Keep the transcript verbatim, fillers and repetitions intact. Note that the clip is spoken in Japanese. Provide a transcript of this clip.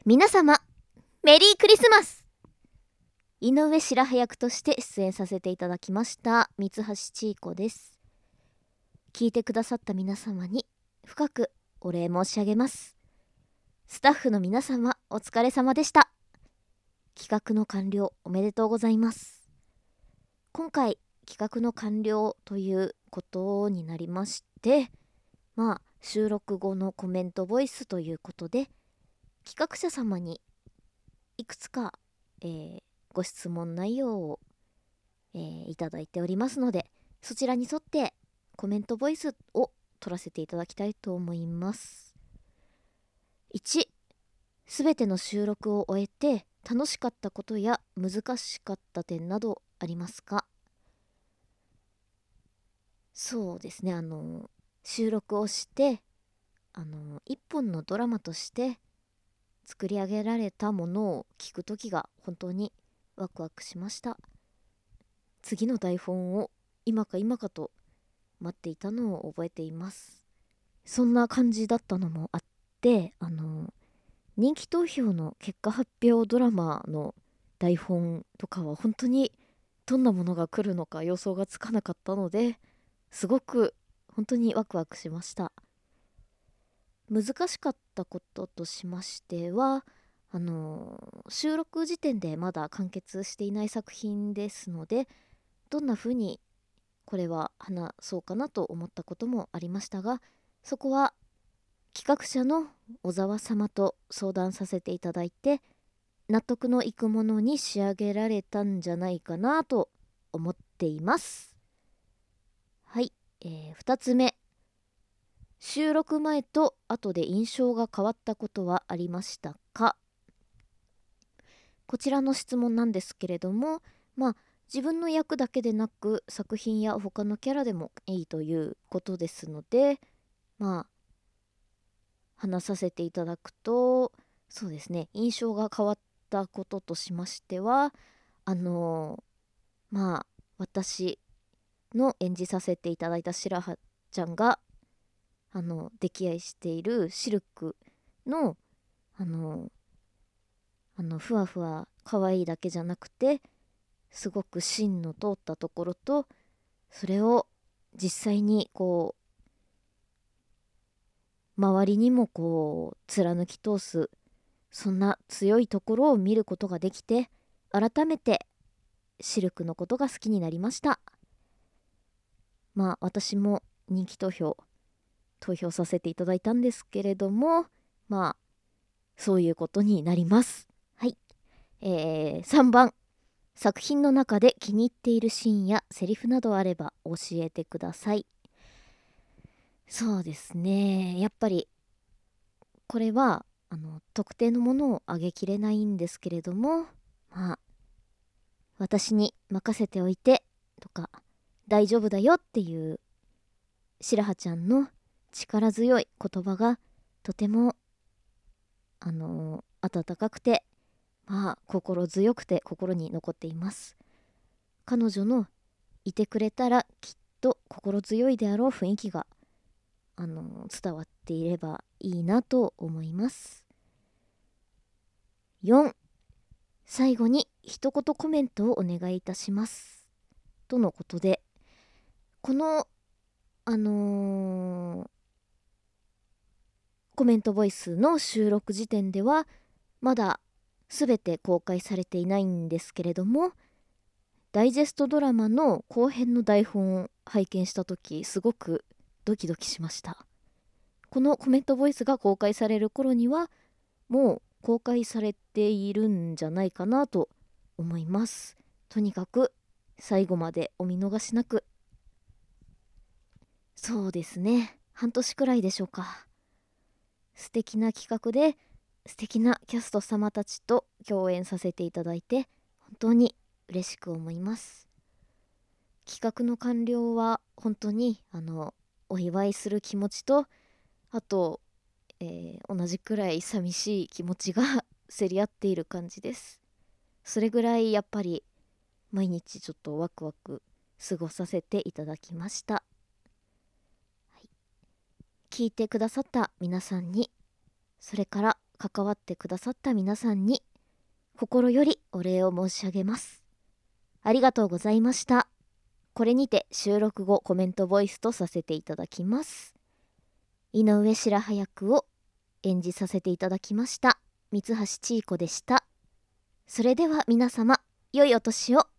皆様メリークリスマス。井上白羽役として出演させていただきました三橋千恵子です。聞いてくださった皆様に深くお礼申し上げます。スタッフの皆様お疲れ様でした。企画の完了おめでとうございます。今回企画の完了ということになりまして、まあ収録後のコメントボイスということで企画者様にいくつか、えー、ご質問内容を、えー、いただいておりますので、そちらに沿ってコメントボイスを取らせていただきたいと思います。いち、すべての収録を終えて楽しかったことや難しかった点などありますか？そうですね、あの収録をしてあの一本のドラマとして作り上げられたものを聞くときが本当にワクワクしました。次の台本を今か今かと待っていたのを覚えています。そんな感じだったのもあって、あの人気投票の結果発表ドラマの台本とかは本当にどんなものが来るのか予想がつかなかったので、すごく本当にワクワクしました。難しかったこととしましては、あの収録時点でまだ完結していない作品ですので、どんな風にこれは話そうかなと思ったこともありましたが、そこは企画者の小沢様と相談させていただいて、納得のいくものに仕上げられたんじゃないかなと思っています。はい、えー、ふたつめ、収録前と後で印象が変わったことはありましたか？こちらの質問なんですけれども、まあ自分の役だけでなく作品や他のキャラでもいいということですので、まあ話させていただくと、そうですね、印象が変わったこととしましては、あのー、まあ私の演じさせていただいた白羽ちゃんがあの溺愛しているシルクのあのあのふわふわ可愛いだけじゃなくて、すごく芯の通ったところと、それを実際にこう周りにもこう貫き通す、そんな強いところを見ることができて、改めてシルクのことが好きになりました。まあ私も人気投票投票させていただいたんですけれども、まあそういうことになります。はい、えー、さんばん、作品の中で気に入っているシーンやセリフなどあれば教えてください。そうですね、やっぱりこれはあの特定のものを挙げきれないんですけれども、まあ私に任せておいてとか大丈夫だよっていう白羽ちゃんの力強い言葉がとてもあの温かくて、まあ心強くて心に残っています。彼女のいてくれたらきっと心強いであろう雰囲気があの伝わっていればいいなと思います。よん、最後に一言コメントをお願いいたしますとのことで、このあのー、コメントボイスの収録時点ではまだ全て公開されていないんですけれども、ダイジェストドラマの後編の台本を拝見した時、すごくドキドキしました。このコメントボイスが公開される頃にはもう公開されているんじゃないかなと思います。とにかく最後までお見逃しなく。そうですね、半年くらいでしょうか。素敵な企画で素敵なキャスト様たちと共演させていただいて本当に嬉しく思います。企画の完了は本当にあのお祝いする気持ちと、あと、えー、同じくらい寂しい気持ちが競り合っている感じです。それぐらいやっぱり毎日ちょっとワクワク過ごさせていただきました。はい、聞いてくださった皆さんに、それから関わってくださった皆さんに心よりお礼を申し上げます。ありがとうございました。これにて収録後コメントボイスとさせていただきます。井上白羽役を演じさせていただきました三橋千恵子でした。それでは皆様、良いお年を。